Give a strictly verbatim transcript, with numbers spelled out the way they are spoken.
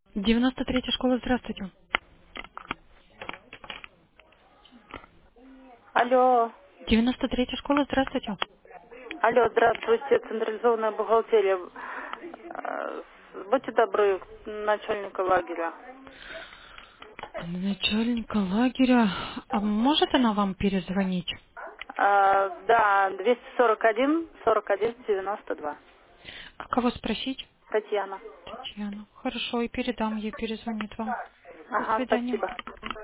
девяносто третья школа, здравствуйте. Алло, девяносто третья школа, здравствуйте. алло, здравствуйте, централизованная бухгалтерия. Э, Будьте добры, начальника лагеря. Начальника лагеря. А может она вам перезвонить? Э, Да, двести сорок один сорок один девяносто два. А кого спросить? Татьяна. Татьяна. Хорошо, и передам ей, перезвонит вам. До Ага, свидания. спасибо.